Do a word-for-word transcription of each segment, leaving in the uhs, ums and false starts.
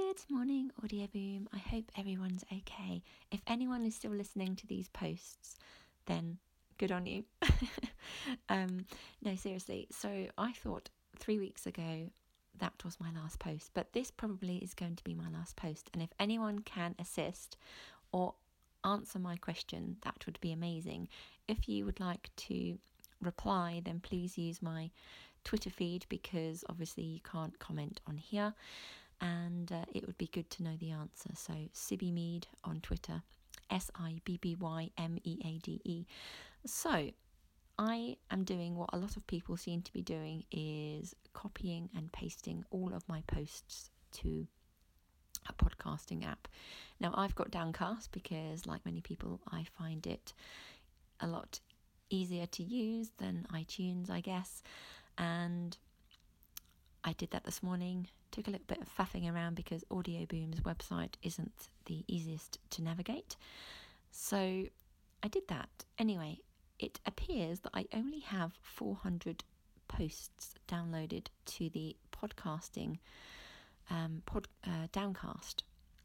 Good morning, Audio Boom. I hope everyone's okay. If anyone is still listening to these posts, then good on you. um, no, seriously. So I thought three weeks ago that was my last post, but this probably is going to be my last post. And if anyone can assist or answer my question, that would be amazing. If you would like to reply, then please use my Twitter feed, because obviously you can't comment on here, and uh, it would be good to know the answer. So Sibby Mead on Twitter, S I B B Y M E A D E. So I am doing what a lot of people seem to be doing, is copying and pasting all of my posts to a podcasting app. Now I've got Downcast because, like many people, I find it a lot easier to use than iTunes, I guess. And I did that this morning. Took a little bit of faffing around because Audio Boom's website isn't the easiest to navigate. So I did that. Anyway, it appears that I only have four hundred posts downloaded to the podcasting um, pod, uh, Downcast.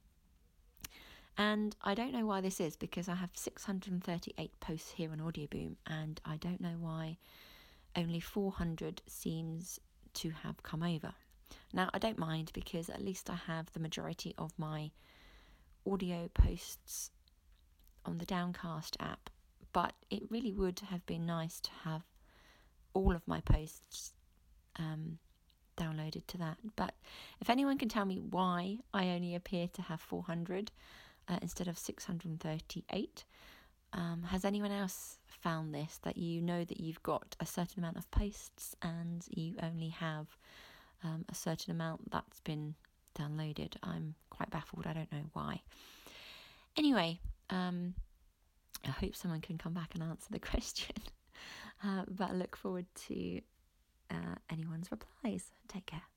And I don't know why this is, because I have six hundred thirty-eight posts here on Audio Boom, and I don't know why only four hundred seems to have come over. Now, I don't mind, because at least I have the majority of my audio posts on the Downcast app, but it really would have been nice to have all of my posts um, downloaded to that. But if anyone can tell me why I only appear to have four hundred uh, instead of six hundred thirty-eight, um, has anyone else found this, that you know that you've got a certain amount of posts and you only have um, a certain amount that's been downloaded? I'm quite baffled. I don't know why. Anyway, um, I hope someone can come back and answer the question. uh, but I look forward to uh, anyone's replies. Take care.